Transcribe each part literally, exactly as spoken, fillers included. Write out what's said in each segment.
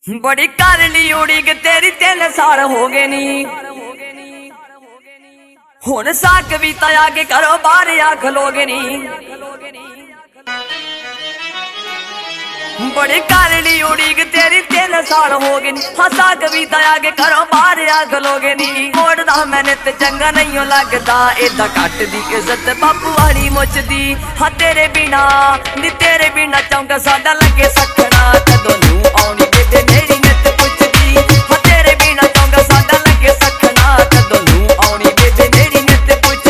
बड़ी कर ली उड़ीग तेरी तीन साल हो गए नी हुण सा कविता आगे करो बाहर आ खलोगे नी। बड़ी कर ली उड़ीग तेरी तीन साल हो गए नी हसा कविता आगे करो बाहर आ खलोगे नी। मोड़दा मैंने ते चंगा नहीं लगदा एदा घट दी इज्जत बापू वाली मुचदी। हाँ तेरे बिना नी तेरे बिना चौंका साडा लगे सखना कदों नूं आउणी बेबे मेरी नित पुछदी। हाँ तेरे बिना चौंका साडा लगे सखना कदों नूं आउणी बेबे मेरी नित पुछदी।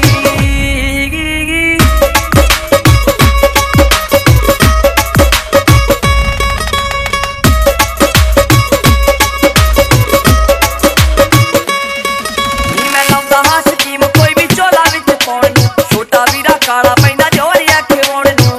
काला पैंदा जोरिया खिवण नूं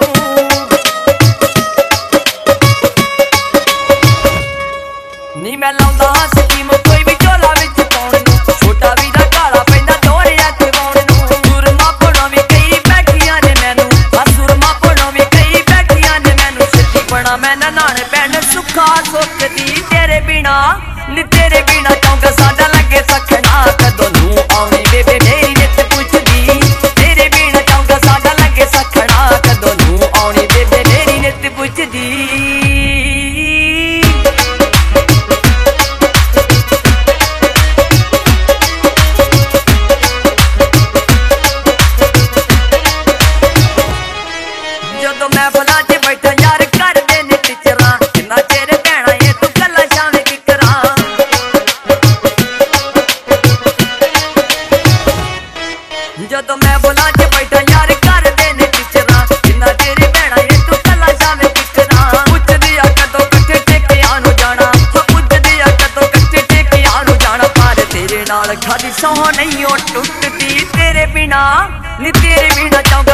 नी मैं लाउंदा स्कीम कोई भी झोला विच पाउण नूं। छोटा वीरा काला पैंदा जोरिया खिवण नूं। सुरमा पड़ो वी कई बैठियां ने मैनू आ सुरमा पड़ो वी कई बैठियां ने मैनू छत्ती बना मैं नाने पैण सुखा सुखदी। तेरे बिना नी तेरे बिना चौंका साडा लगे सखना कदों नूं आउणी बेबे मेरी नित पुछदी। तेरे बिना चौंका साडा लगे सखना कदों नूं आउणी बेबे मेरी नित पुछदी। जदों मैं भला च बैठा यार कर दे ने टिचरा किन्ना चेर भैणा ये तू गल्लां शामे की करां। जदों मैं भला च बैठा यार कर दे ने टिचरा किन्ना चेर भैणा ये तू गल्लां शामे की करां। पुछदी आ कदों कट्ठे टेकियां नूं जाना हाँ पुछदी आ कदों कट्ठे टेकियां नूं जाना। पर तेरे नाल खादी सौं नहीं ओ टुटदी। तेरे बिना नी तेरे बिना चौं